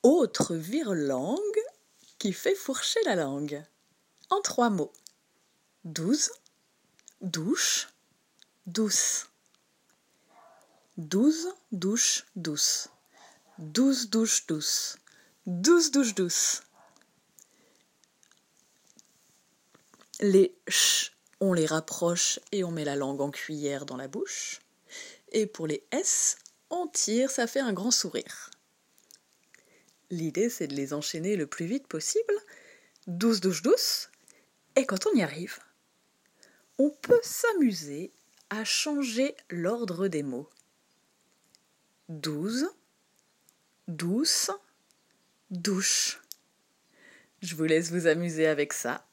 Autre virelangue qui fait fourcher la langue. En 3 mots. 12, douche, douce. 12 douches douces. 12 douches douces. 12 douches douces. Les ch, on les rapproche et on met la langue en cuillère dans la bouche. Et pour les s, on tire, ça fait un grand sourire. L'idée, c'est de les enchaîner le plus vite possible. 12 douches douces. Et quand on y arrive, on peut s'amuser à changer l'ordre des mots. 12, douce, douche. Je vous laisse vous amuser avec ça.